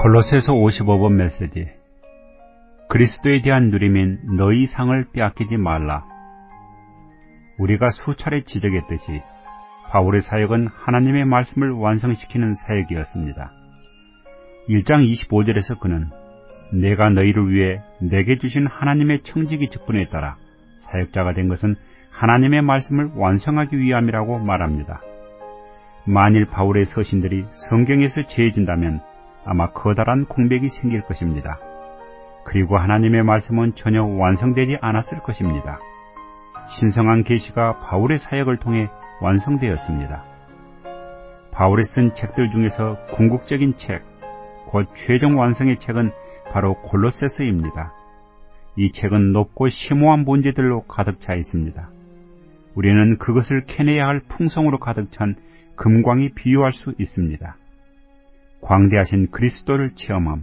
골로새서 55번 메시지. 그리스도에 대한 누림인 너희 상을 빼앗기지 말라. 우리가 수차례 지적했듯이 바울의 사역은 하나님의 말씀을 완성시키는 사역이었습니다. 1장 25절에서 그는 내가 너희를 위해 내게 주신 하나님의 청지기 직분에 따라 사역자가 된 것은 하나님의 말씀을 완성하기 위함이라고 말합니다. 만일 바울의 서신들이 성경에서 재해진다면 아마 커다란 공백이 생길 것입니다. 그리고 하나님의 말씀은 전혀 완성되지 않았을 것입니다. 신성한 계시가 바울의 사역을 통해 완성되었습니다. 바울이 쓴 책들 중에서 궁극적인 책, 곧 최종 완성의 책은 바로 골로새서입니다. 이 책은 높고 심오한 문제들로 가득 차 있습니다. 우리는 그것을 캐내야 할 풍성으로 가득 찬 금광이 비유할 수 있습니다. 광대하신 그리스도를 체험함.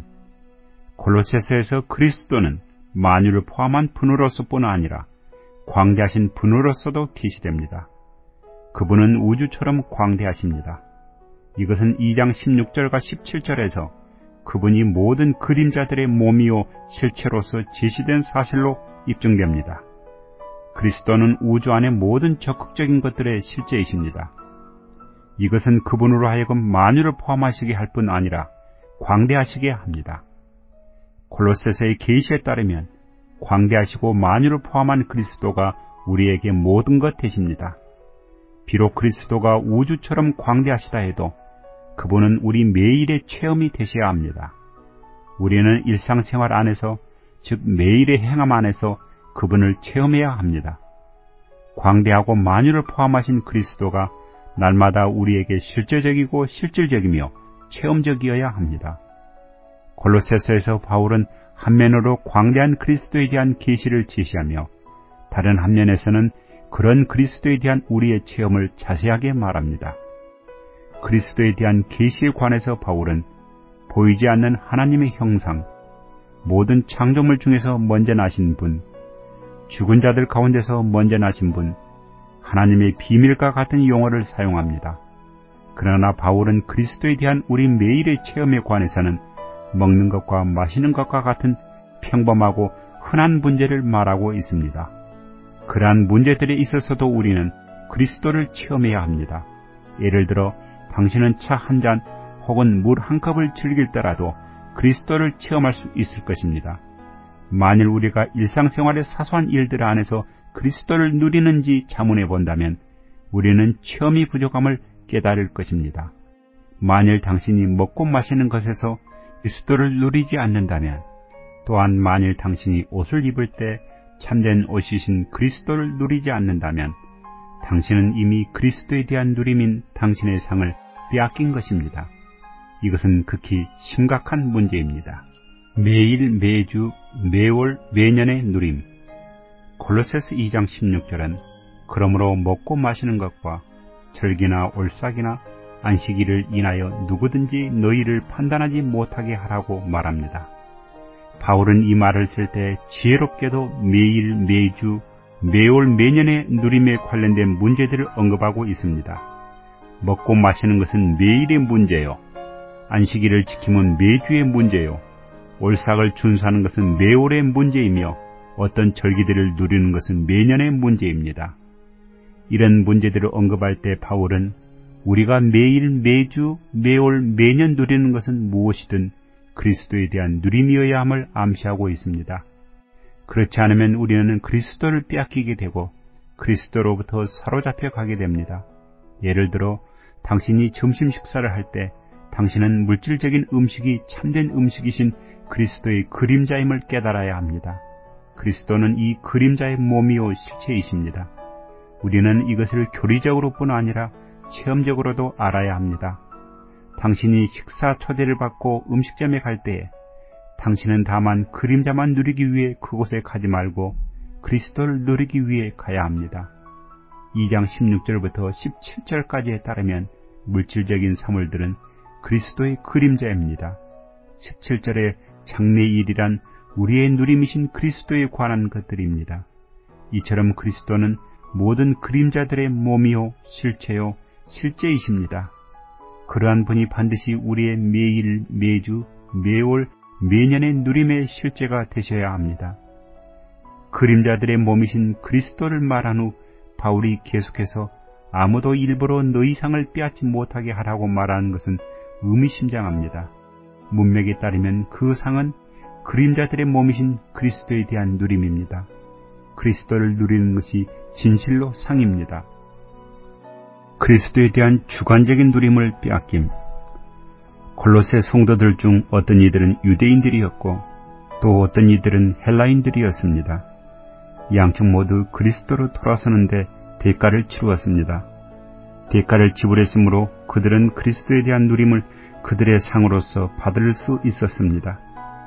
골로새서에서 그리스도는 만유를 포함한 분으로서뿐 아니라 광대하신 분으로서도 계시됩니다. 그분은 우주처럼 광대하십니다. 이것은 2장 16절과 17절에서 그분이 모든 그림자들의 몸이요 실체로서 제시된 사실로 입증됩니다. 그리스도는 우주 안의 모든 적극적인 것들의 실제이십니다. 이것은 그분으로 하여금 만유를 포함하시게 할 뿐 아니라 광대하시게 합니다. 골로새서의 계시에 따르면 광대하시고 만유를 포함한 그리스도가 우리에게 모든 것 되십니다. 비록 그리스도가 우주처럼 광대하시다 해도 그분은 우리 매일의 체험이 되셔야 합니다. 우리는 일상생활 안에서, 즉 매일의 행함 안에서 그분을 체험해야 합니다. 광대하고 만유를 포함하신 그리스도가 날마다 우리에게 실제적이고 실질적이며 체험적이어야 합니다. 골로새서에서 바울은 한면으로 광대한 그리스도에 대한 계시를 제시하며 다른 한면에서는 그런 그리스도에 대한 우리의 체험을 자세하게 말합니다. 그리스도에 대한 계시에 관해서 바울은 보이지 않는 하나님의 형상, 모든 창조물 중에서 먼저 나신 분, 죽은 자들 가운데서 먼저 나신 분, 하나님의 비밀과 같은 용어를 사용합니다. 그러나 바울은 그리스도에 대한 우리 매일의 체험에 관해서는 먹는 것과 마시는 것과 같은 평범하고 흔한 문제를 말하고 있습니다. 그러한 문제들에 있어서도 우리는 그리스도를 체험해야 합니다. 예를 들어 당신은 차 한 잔 혹은 물 한 컵을 즐길 때라도 그리스도를 체험할 수 있을 것입니다. 만일 우리가 일상생활의 사소한 일들 안에서 그리스도를 누리는지 자문해 본다면 우리는 체험이 부족함을 깨달을 것입니다. 만일 당신이 먹고 마시는 것에서 그리스도를 누리지 않는다면, 또한 만일 당신이 옷을 입을 때 참된 옷이신 그리스도를 누리지 않는다면 당신은 이미 그리스도에 대한 누림인 당신의 상을 빼앗긴 것입니다. 이것은 극히 심각한 문제입니다. 매일, 매주, 매월, 매년의 누림. 골로새서 2장 16절은 그러므로 먹고 마시는 것과 절기나 올삭이나 안식일을 인하여 누구든지 너희를 판단하지 못하게 하라고 말합니다. 바울은 이 말을 쓸 때 지혜롭게도 매일, 매주, 매월, 매년의 누림에 관련된 문제들을 언급하고 있습니다. 먹고 마시는 것은 매일의 문제요, 안식일을 지키면 매주의 문제요, 올삭을 준수하는 것은 매월의 문제이며 어떤 절기들을 누리는 것은 매년의 문제입니다. 이런 문제들을 언급할 때 바울은 우리가 매일, 매주, 매월, 매년 누리는 것은 무엇이든 그리스도에 대한 누림이어야 함을 암시하고 있습니다. 그렇지 않으면 우리는 그리스도를 빼앗기게 되고 그리스도로부터 사로잡혀 가게 됩니다. 예를 들어 당신이 점심 식사를 할 때 당신은 물질적인 음식이 참된 음식이신 그리스도의 그림자임을 깨달아야 합니다. 그리스도는 이 그림자의 몸이요 실체이십니다. 우리는 이것을 교리적으로뿐 아니라 체험적으로도 알아야 합니다. 당신이 식사 초대를 받고 음식점에 갈 때에 당신은 다만 그림자만 누리기 위해 그곳에 가지 말고 그리스도를 누리기 위해 가야 합니다. 2장 16절부터 17절까지에 따르면 물질적인 사물들은 그리스도의 그림자입니다. 17절에 장래일이란 우리의 누림이신 그리스도에 관한 것들입니다. 이처럼 그리스도는 모든 그림자들의 몸이요 실체요 실제이십니다. 그러한 분이 반드시 우리의 매일, 매주, 매월 매년의 누림의 실제가 되셔야 합니다. 그림자들의 몸이신 그리스도를 말한 후 바울이 계속해서 아무도 일부러 너희 상을 빼앗지 못하게 하라고 말하는 것은 의미심장합니다. 문맥에 따르면 그 상은 그림자들의 몸이신 그리스도에 대한 누림입니다. 그리스도를 누리는 것이 진실로 상입니다. 그리스도에 대한 주관적인 누림을 빼앗김. 골로새 성도들 중 어떤 이들은 유대인들이었고 또 어떤 이들은 헬라인들이었습니다. 양측 모두 그리스도로 돌아서는데 대가를 치루었습니다. 대가를 지불했으므로 그들은 그리스도에 대한 누림을 그들의 상으로서 받을 수 있었습니다.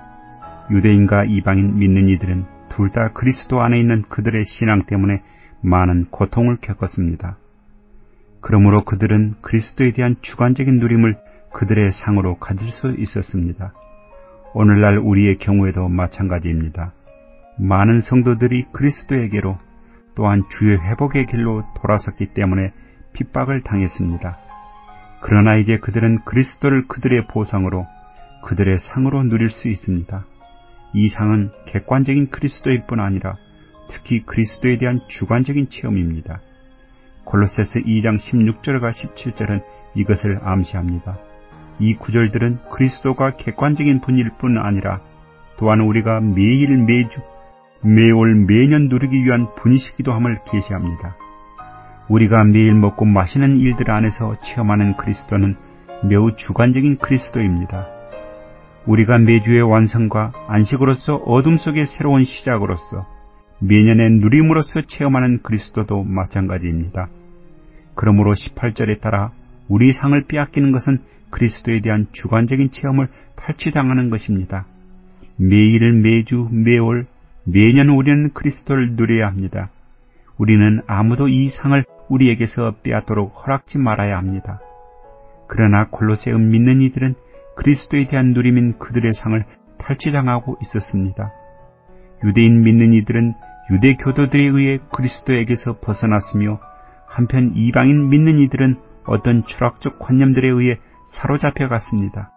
유대인과 이방인 믿는 이들은 둘 다 그리스도 안에 있는 그들의 신앙 때문에 많은 고통을 겪었습니다. 그러므로 그들은 그리스도에 대한 주관적인 누림을 그들의 상으로 가질 수 있었습니다. 오늘날 우리의 경우에도 마찬가지입니다. 많은 성도들이 그리스도에게로 또한 주의 회복의 길로 돌아섰기 때문에 핍박을 당했습니다. 그러나 이제 그들은 그리스도를 그들의 보상으로 그들의 상으로 누릴 수 있습니다. 이 상은 객관적인 그리스도일 뿐 아니라 특히 그리스도에 대한 주관적인 체험입니다. 골로새서 2장 16절과 17절은 이것을 암시합니다. 이 구절들은 그리스도가 객관적인 분일 뿐 아니라 또한 우리가 매일 매주 매월 매년 누리기 위한 분이시기도 함을 계시합니다. 우리가 매일 먹고 마시는 일들 안에서 체험하는 그리스도는 매우 주관적인 그리스도입니다. 우리가 매주의 완성과 안식으로서 어둠 속의 새로운 시작으로서 매년의 누림으로서 체험하는 그리스도도 마찬가지입니다. 그러므로 18절에 따라 우리 상을 빼앗기는 것은 그리스도에 대한 주관적인 체험을 탈취당하는 것입니다. 매일 매주 매월 매년 우리는 그리스도를 누려야 합니다. 우리는 아무도 이 상을 우리에게서 빼앗도록 허락지 말아야 합니다. 그러나 골로새 믿는 이들은 그리스도에 대한 누림인 그들의 상을 탈취당하고 있었습니다. 유대인 믿는 이들은 유대 교도들에 의해 그리스도에게서 벗어났으며 한편 이방인 믿는 이들은 어떤 철학적 관념들에 의해 사로잡혀갔습니다.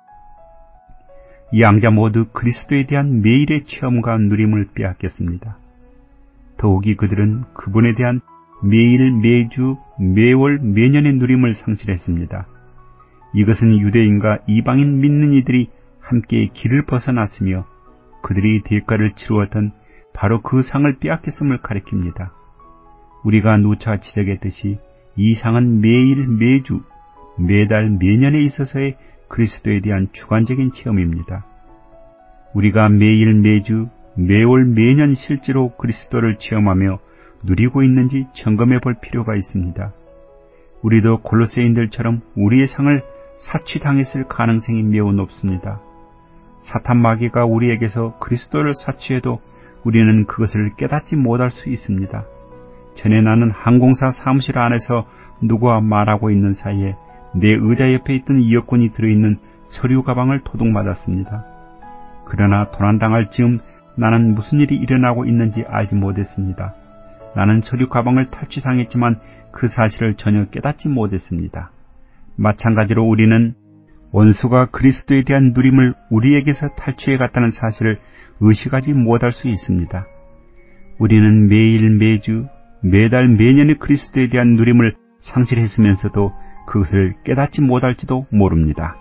이 양자 모두 그리스도에 대한 매일의 체험과 누림을 빼앗겼습니다. 더욱이 그들은 그분에 대한 매일 매주 매월 매년의 누림을 상실했습니다. 이것은 유대인과 이방인 믿는 이들이 함께 길을 벗어났으며 그들이 대가를 치루었던 바로 그 상을 빼앗겼음을 가리킵니다. 우리가 누차 지적했듯이 이 상은 매일 매주 매달 매년에 있어서의 그리스도에 대한 주관적인 체험입니다. 우리가 매일 매주 매월 매년 실제로 그리스도를 체험하며 누리고 있는지 점검해 볼 필요가 있습니다. 우리도 골로새인들처럼 우리의 상을 사취당했을 가능성이 매우 높습니다. 사탄 마귀가 우리에게서 그리스도를 사취해도 우리는 그것을 깨닫지 못할 수 있습니다. 전에 나는 항공사 사무실 안에서 누구와 말하고 있는 사이에 내 의자 옆에 있던 이어폰이 들어있는 서류 가방을 도둑맞았습니다. 그러나 도난당할 즈음 나는 무슨 일이 일어나고 있는지 알지 못했습니다. 나는 서류 가방을 탈취당했지만 그 사실을 전혀 깨닫지 못했습니다. 마찬가지로 우리는 원수가 그리스도에 대한 누림을 우리에게서 탈취해갔다는 사실을 의식하지 못할 수 있습니다. 우리는 매일 매주 매달 매년의 그리스도에 대한 누림을 상실했으면서도 그것을 깨닫지 못할지도 모릅니다.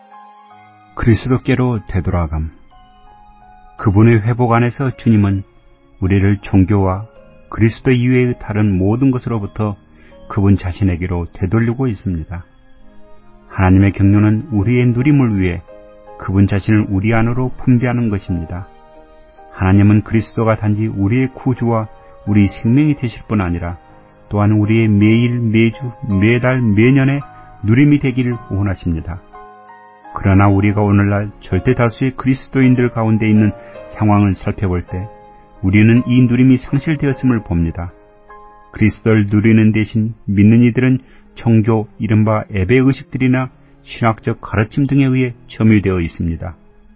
그리스도께로 되돌아감. 그분의 회복 안에서 주님은 우리를 종교와 그리스도 이외의 다른 모든 것으로부터 그분 자신에게로 되돌리고 있습니다. 하나님의 경륜은 우리의 누림을 위해 그분 자신을 우리 안으로 분배하는 것입니다. 하나님은 그리스도가 단지 우리의 구주와 우리 생명이 되실 뿐 아니라 또한 우리의 매일 매주 매달 매년의 누림이 되기를 원하십니다. 그러나 우리가 오늘날 절대 다수의 그리스도인들 가운데 있는 상황을 살펴볼 때 우리는 이 누림이 상실되었음을 봅니다. 그리스도를 누리는 대신 믿는 이들은 종교, 이른바 예배의식들이나 신학적 가르침 등에 의해 점유되어 있습니다.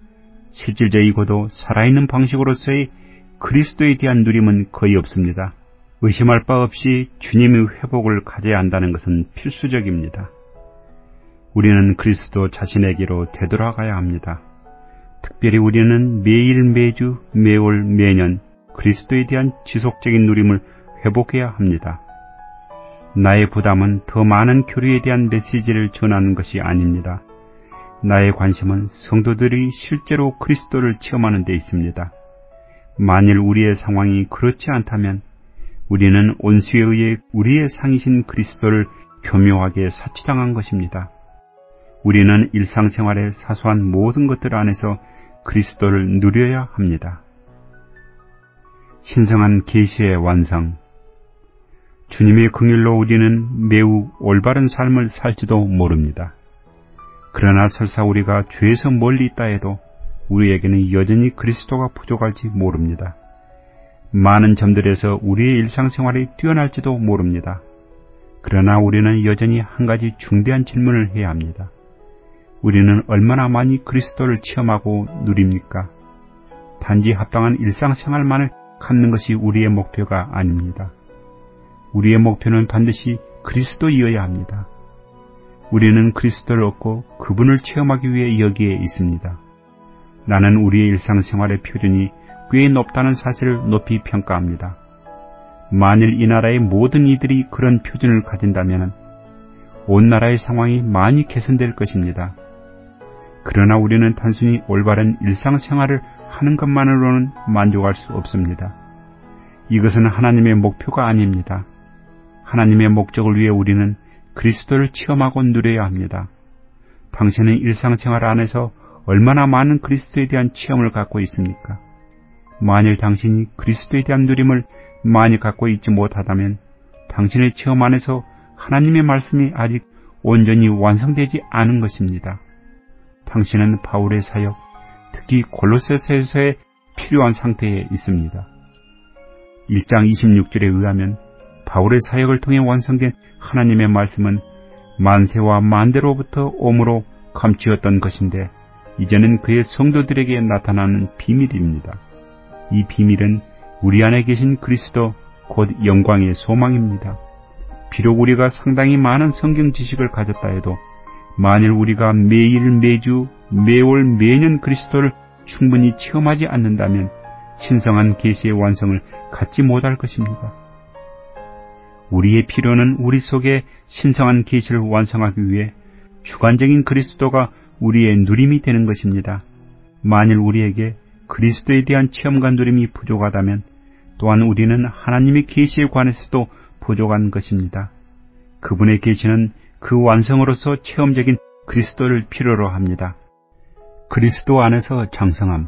실질적이고도 살아있는 방식으로서의 그리스도에 대한 누림은 거의 없습니다. 의심할 바 없이 주님의 회복을 가져야 한다는 것은 필수적입니다. 우리는 그리스도 자신에게로 되돌아가야 합니다. 특별히 우리는 매일 매주 매월 매년 그리스도에 대한 지속적인 누림을 회복해야 합니다. 나의 부담은 더 많은 교류에 대한 메시지를 전하는 것이 아닙니다. 나의 관심은 성도들이 실제로 그리스도를 체험하는 데 있습니다. 만일 우리의 상황이 그렇지 않다면 우리는 온수에 의해 우리의 상이신 그리스도를 교묘하게 사치당한 것입니다. 우리는 일상생활의 사소한 모든 것들 안에서 그리스도를 누려야 합니다. 신성한 계시의 완성. 주님의 긍휼로 우리는 매우 올바른 삶을 살지도 모릅니다. 그러나 설사 우리가 죄에서 멀리 있다 해도 우리에게는 여전히 그리스도가 부족할지 모릅니다. 많은 점들에서 우리의 일상생활이 뛰어날지도 모릅니다. 그러나 우리는 여전히 한 가지 중대한 질문을 해야 합니다. 우리는 얼마나 많이 그리스도를 체험하고 누립니까? 단지 합당한 일상생활만을 갖는 것이 우리의 목표가 아닙니다. 우리의 목표는 반드시 그리스도이어야 합니다. 우리는 그리스도를 얻고 그분을 체험하기 위해 여기에 있습니다. 나는 우리의 일상생활의 표준이 꽤 높다는 사실을 높이 평가합니다. 만일 이 나라의 모든 이들이 그런 표준을 가진다면 온 나라의 상황이 많이 개선될 것입니다. 그러나 우리는 단순히 올바른 일상생활을 하는 것만으로는 만족할 수 없습니다. 이것은 하나님의 목표가 아닙니다. 하나님의 목적을 위해 우리는 그리스도를 체험하고 누려야 합니다. 당신은 일상생활 안에서 얼마나 많은 그리스도에 대한 체험을 갖고 있습니까? 만일 당신이 그리스도에 대한 누림을 많이 갖고 있지 못하다면 당신의 체험 안에서 하나님의 말씀이 아직 온전히 완성되지 않은 것입니다. 당신은 바울의 사역, 특히 골로새서에서의 필요한 상태에 있습니다. 1장 26절에 의하면 바울의 사역을 통해 완성된 하나님의 말씀은 만세와 만대로부터 오므로 감추었던 것인데 이제는 그의 성도들에게 나타나는 비밀입니다. 이 비밀은 우리 안에 계신 그리스도 곧 영광의 소망입니다. 비록 우리가 상당히 많은 성경 지식을 가졌다 해도 만일 우리가 매일 매주 매월 매년 그리스도를 충분히 체험하지 않는다면 신성한 계시의 완성을 갖지 못할 것입니다. 우리의 필요는 우리 속에 신성한 계시를 완성하기 위해 주관적인 그리스도가 우리의 누림이 되는 것입니다. 만일 우리에게 그리스도에 대한 체험과 누림이 부족하다면 또한 우리는 하나님의 계시에 관해서도 부족한 것입니다. 그분의 계시는 그 완성으로서 체험적인 그리스도를 필요로 합니다. 그리스도 안에서 장성함.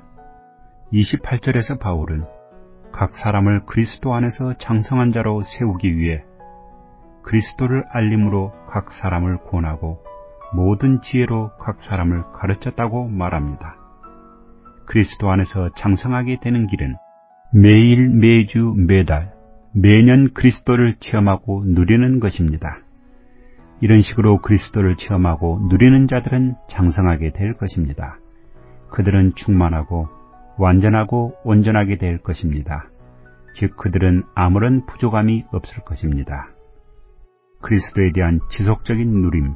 28절에서 바울은 각 사람을 그리스도 안에서 장성한 자로 세우기 위해 그리스도를 알림으로 각 사람을 권하고 모든 지혜로 각 사람을 가르쳤다고 말합니다. 그리스도 안에서 장성하게 되는 길은 매일, 매주, 매달, 매년 그리스도를 체험하고 누리는 것입니다. 이런 식으로 그리스도를 체험하고 누리는 자들은 장성하게 될 것입니다. 그들은 충만하고 완전하고 온전하게 될 것입니다. 즉 그들은 아무런 부족함이 없을 것입니다. 그리스도에 대한 지속적인 누림.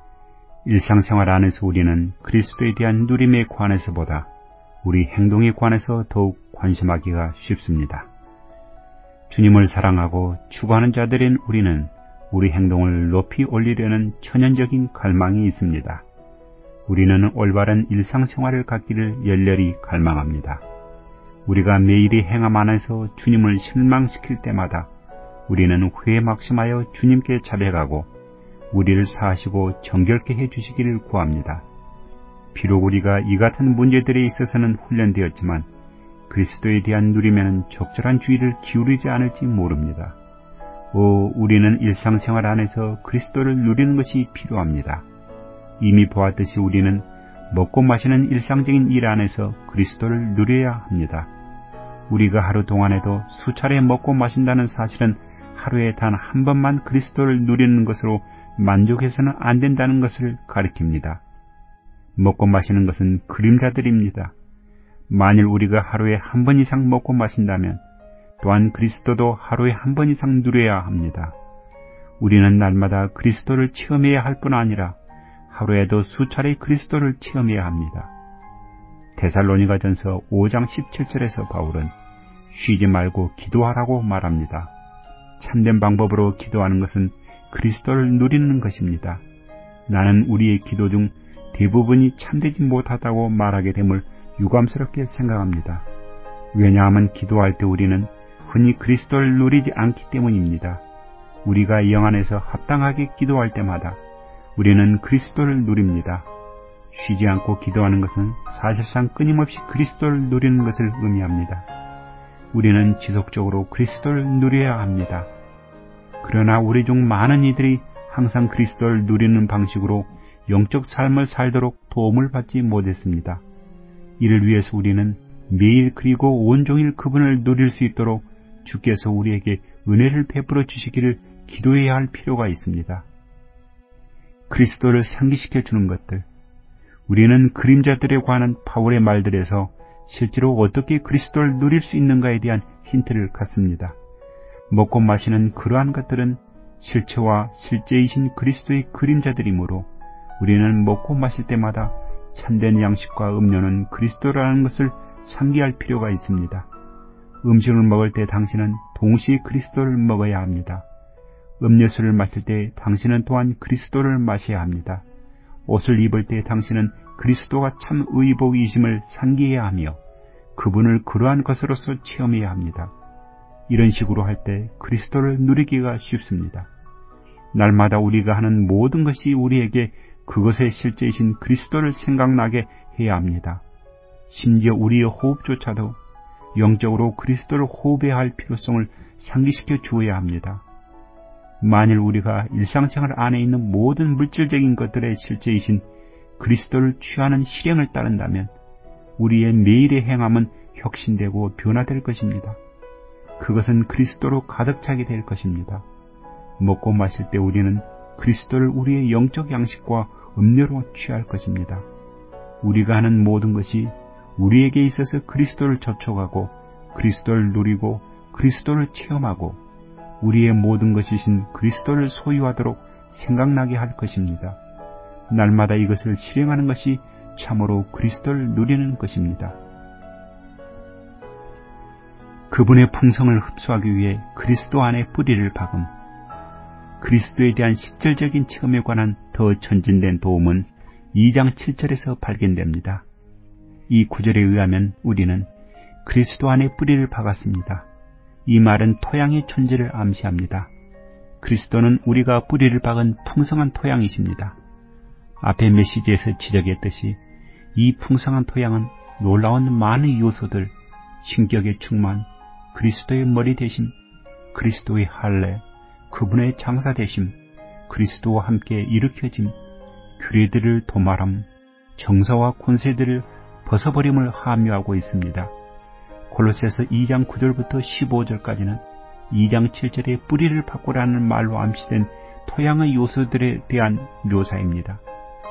일상생활 안에서 우리는 그리스도에 대한 누림에 관해서보다 우리 행동에 관해서 더욱 관심하기가 쉽습니다. 주님을 사랑하고 추구하는 자들인 우리는 우리 행동을 높이 올리려는 천연적인 갈망이 있습니다. 우리는 올바른 일상생활을 갖기를 열렬히 갈망합니다. 우리가 매일의 행함 안에서 주님을 실망시킬 때마다 우리는 회막심하여 주님께 자백하고 우리를 사하시고 정결케 해주시기를 구합니다. 비록 우리가 이 같은 문제들에 있어서는 훈련되었지만 그리스도에 대한 누림에는 적절한 주의를 기울이지 않을지 모릅니다. 우리는 일상생활 안에서 그리스도를 누리는 것이 필요합니다. 이미 보았듯이 우리는 먹고 마시는 일상적인 일 안에서 그리스도를 누려야 합니다. 우리가 하루 동안에도 수차례 먹고 마신다는 사실은 하루에 단 한 번만 그리스도를 누리는 것으로 만족해서는 안 된다는 것을 가리킵니다. 먹고 마시는 것은 그림자들입니다. 만일 우리가 하루에 한 번 이상 먹고 마신다면 또한 그리스도도 하루에 한 번 이상 누려야 합니다. 우리는 날마다 그리스도를 체험해야 할 뿐 아니라 하루에도 수차례 그리스도를 체험해야 합니다. 데살로니가전서 5장 17절에서 바울은 쉬지 말고 기도하라고 말합니다. 참된 방법으로 기도하는 것은 그리스도를 누리는 것입니다. 나는 우리의 기도 중 대부분이 참되지 못하다고 말하게 됨을 유감스럽게 생각합니다. 왜냐하면 기도할 때 우리는 흔히 그리스도를 누리지 않기 때문입니다. 우리가 영 안에서 합당하게 기도할 때마다 우리는 그리스도를 누립니다. 쉬지 않고 기도하는 것은 사실상 끊임없이 그리스도를 누리는 것을 의미합니다. 우리는 지속적으로 그리스도를 누려야 합니다. 그러나 우리 중 많은 이들이 항상 그리스도를 누리는 방식으로 영적 삶을 살도록 도움을 받지 못했습니다. 이를 위해서 우리는 매일 그리고 온종일 그분을 누릴 수 있도록 주께서 우리에게 은혜를 베풀어 주시기를 기도해야 할 필요가 있습니다. 그리스도를 상기시켜 주는 것들, 우리는 그림자들에 관한 바울의 말들에서 실제로 어떻게 그리스도를 누릴 수 있는가에 대한 힌트를 갖습니다. 먹고 마시는 그러한 것들은 실체와 실제이신 그리스도의 그림자들이므로 우리는 먹고 마실 때마다 참된 양식과 음료는 그리스도라는 것을 상기할 필요가 있습니다. 음식을 먹을 때 당신은 동시에 그리스도를 먹어야 합니다. 음료수를 마실 때 당신은 또한 그리스도를 마셔야 합니다. 옷을 입을 때 당신은 그리스도가 참 의복이심을 상기해야 하며 그분을 그러한 것으로서 체험해야 합니다. 이런 식으로 할 때 그리스도를 누리기가 쉽습니다. 날마다 우리가 하는 모든 것이 우리에게 그것의 실제이신 그리스도를 생각나게 해야 합니다. 심지어 우리의 호흡조차도 영적으로 그리스도를 호흡해야 할 필요성을 상기시켜 주어야 합니다. 만일 우리가 일상생활 안에 있는 모든 물질적인 것들의 실제이신 그리스도를 취하는 실행을 따른다면 우리의 매일의 행함은 혁신되고 변화될 것입니다. 그것은 그리스도로 가득 차게 될 것입니다. 먹고 마실 때 우리는 그리스도를 우리의 영적 양식과 음료로 취할 것입니다. 우리가 하는 모든 것이 우리에게 있어서 그리스도를 접촉하고 그리스도를 누리고 그리스도를 체험하고 우리의 모든 것이신 그리스도를 소유하도록 생각나게 할 것입니다. 날마다 이것을 실행하는 것이 참으로 그리스도를 누리는 것입니다. 그분의 풍성을 흡수하기 위해 그리스도 안에 뿌리를 박음. 그리스도에 대한 실질적인 체험에 관한 더 전진된 도움은 2장 7절에서 발견됩니다. 이 구절에 의하면 우리는 그리스도 안에 뿌리를 박았습니다. 이 말은 토양의 존재를 암시합니다. 그리스도는 우리가 뿌리를 박은 풍성한 토양이십니다. 앞의 메시지에서 지적했듯이 이 풍성한 토양은 놀라운 많은 요소들, 신격의 충만, 그리스도의 머리 되심, 그리스도의 할례, 그분의 장사 되심, 그리스도와 함께 일으켜짐, 규례들을 도말함, 정사와 권세들을 벗어버림을 함유하고 있습니다. 골로새서 2장 9절부터 15절까지는 2장 7절에 뿌리를 바꾸라는 말로 암시된 토양의 요소들에 대한 묘사입니다.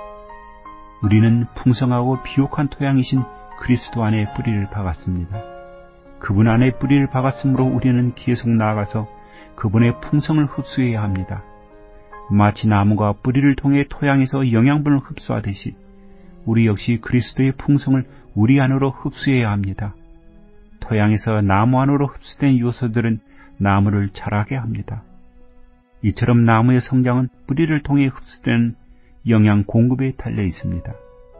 우리는 풍성하고 비옥한 토양이신 그리스도 안에 뿌리를 박았습니다. 그분 안에 뿌리를 박았으므로 우리는 계속 나아가서 그분의 풍성을 흡수해야 합니다. 마치 나무가 뿌리를 통해 토양에서 영양분을 흡수하듯이 우리 역시 그리스도의 풍성을 우리 안으로 흡수해야 합니다. 토양에서 나무 안으로 흡수된 요소들은 나무를 자라게 합니다. 이처럼 나무의 성장은 뿌리를 통해 흡수된 영양 공급에 달려 있습니다.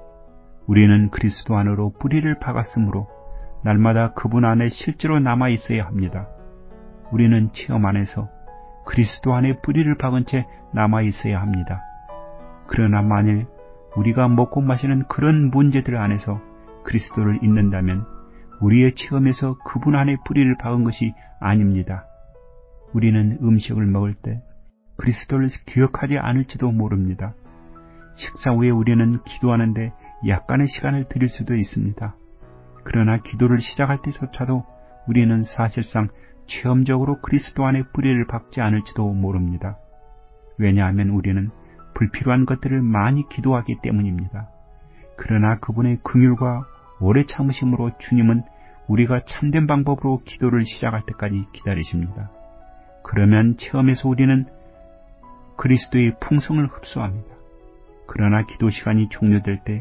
우리는 그리스도 안으로 뿌리를 박았으므로 날마다 그분 안에 실제로 남아 있어야 합니다. 우리는 체험 안에서 그리스도 안에 뿌리를 박은 채 남아 있어야 합니다. 그러나 만일 우리가 먹고 마시는 그런 문제들 안에서 그리스도를 잊는다면 우리의 체험에서 그분 안에 뿌리를 박은 것이 아닙니다. 우리는 음식을 먹을 때 그리스도를 기억하지 않을지도 모릅니다. 식사 후에 우리는 기도하는데 약간의 시간을 들일 수도 있습니다. 그러나 기도를 시작할 때조차도 우리는 사실상 체험적으로 그리스도 안에 뿌리를 박지 않을지도 모릅니다. 왜냐하면 우리는 불필요한 것들을 많이 기도하기 때문입니다. 그러나 그분의 긍휼과 오래 참으심으로 주님은 우리가 참된 방법으로 기도를 시작할 때까지 기다리십니다. 그러면 체험에서 우리는 그리스도의 풍성을 흡수합니다. 그러나 기도 시간이 종료될 때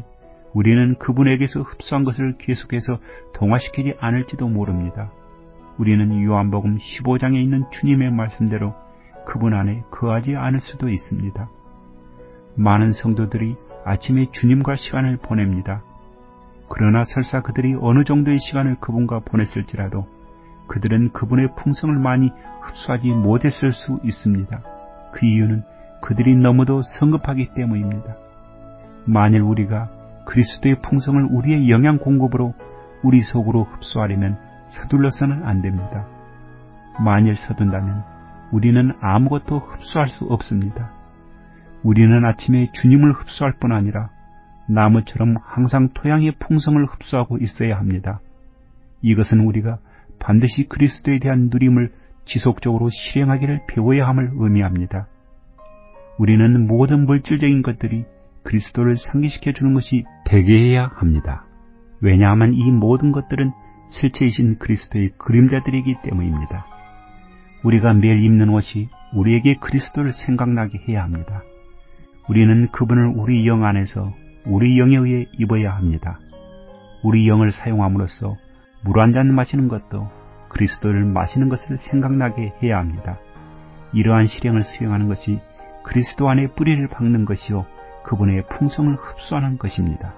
우리는 그분에게서 흡수한 것을 계속해서 동화시키지 않을지도 모릅니다. 우리는 요한복음 15장에 있는 주님의 말씀대로 그분 안에 거하지 않을 수도 있습니다. 많은 성도들이 아침에 주님과 시간을 보냅니다. 그러나 설사 그들이 어느 정도의 시간을 그분과 보냈을지라도 그들은 그분의 풍성을 많이 흡수하지 못했을 수 있습니다. 그 이유는 그들이 너무도 성급하기 때문입니다. 만일 우리가 그리스도의 풍성을 우리의 영양 공급으로 우리 속으로 흡수하려면 서둘러서는 안 됩니다. 만일 서둔다면 우리는 아무것도 흡수할 수 없습니다. 우리는 아침에 주님을 흡수할 뿐 아니라 나무처럼 항상 토양의 풍성을 흡수하고 있어야 합니다. 이것은 우리가 반드시 그리스도에 대한 누림을 지속적으로 실행하기를 배워야 함을 의미합니다. 우리는 모든 물질적인 것들이 그리스도를 상기시켜 주는 것이 되게 해야 합니다. 왜냐하면 이 모든 것들은 실체이신 그리스도의 그림자들이기 때문입니다. 우리가 매일 입는 옷이 우리에게 그리스도를 생각나게 해야 합니다. 우리는 그분을 우리 영 안에서 우리 영에 의해 입어야 합니다. 우리 영을 사용함으로써 물 한 잔 마시는 것도 그리스도를 마시는 것을 생각나게 해야 합니다. 이러한 실행을 수행하는 것이 그리스도 안에 뿌리를 박는 것이요 그분의 풍성을 흡수하는 것입니다.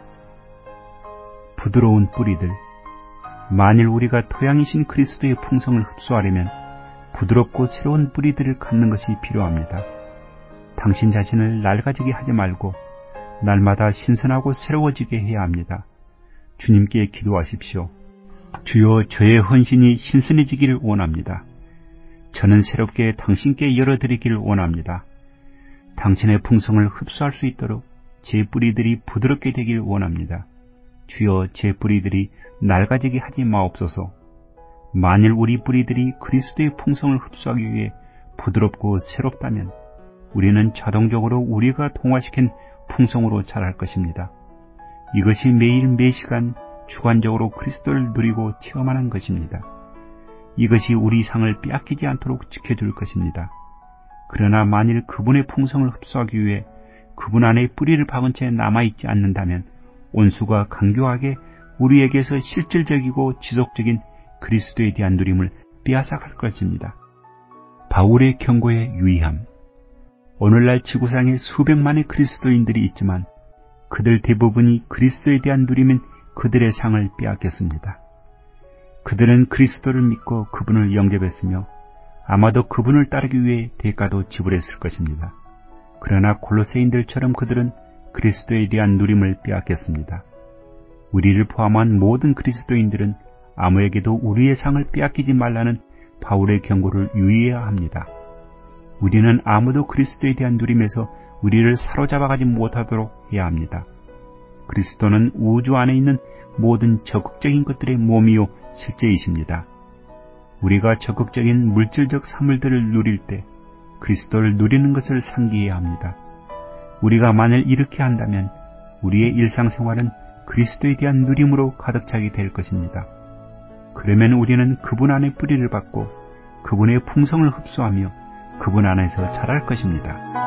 부드러운 뿌리들, 만일 우리가 토양이신 그리스도의 풍성을 흡수하려면 부드럽고 새로운 뿌리들을 갖는 것이 필요합니다. 당신 자신을 낡아지게 하지 말고 날마다 신선하고 새로워지게 해야 합니다. 주님께 기도하십시오. 주여, 저의 헌신이 신선해지기를 원합니다. 저는 새롭게 당신께 열어드리기를 원합니다. 당신의 풍성을 흡수할 수 있도록 제 뿌리들이 부드럽게 되길 원합니다. 주여, 제 뿌리들이 낡아지게 하지 마옵소서. 만일 우리 뿌리들이 그리스도의 풍성을 흡수하기 위해 부드럽고 새롭다면 우리는 자동적으로 우리가 동화시킨 풍성으로 자랄 것입니다. 이것이 매일 매시간 주관적으로 그리스도를 누리고 체험하는 것입니다. 이것이 우리 상을 빼앗기지 않도록 지켜줄 것입니다. 그러나 만일 그분의 풍성을 흡수하기 위해 그분 안에 뿌리를 박은 채 남아있지 않는다면 온수가 강교하게 우리에게서 실질적이고 지속적인 그리스도에 대한 누림을 빼앗아갈 것입니다. 바울의 경고에 유의함. 오늘날 지구상에 수백만의 그리스도인들이 있지만 그들 대부분이 그리스도에 대한 누림인 그들의 상을 빼앗겼습니다. 그들은 그리스도를 믿고 그분을 영접했으며 아마도 그분을 따르기 위해 대가도 지불했을 것입니다. 그러나 골로새인들처럼 그들은 그리스도에 대한 누림을 빼앗겼습니다. 우리를 포함한 모든 그리스도인들은 아무에게도 우리의 상을 빼앗기지 말라는 바울의 경고를 유의해야 합니다. 우리는 아무도 그리스도에 대한 누림에서 우리를 사로잡아가지 못하도록 해야 합니다. 그리스도는 우주 안에 있는 모든 적극적인 것들의 몸이요 실제이십니다. 우리가 적극적인 물질적 사물들을 누릴 때 그리스도를 누리는 것을 상기해야 합니다. 우리가 만일 이렇게 한다면 우리의 일상생활은 그리스도에 대한 누림으로 가득 차게 될 것입니다. 그러면 우리는 그분 안에 뿌리를 받고 그분의 풍성을 흡수하며 그분 안에서 자랄 것입니다.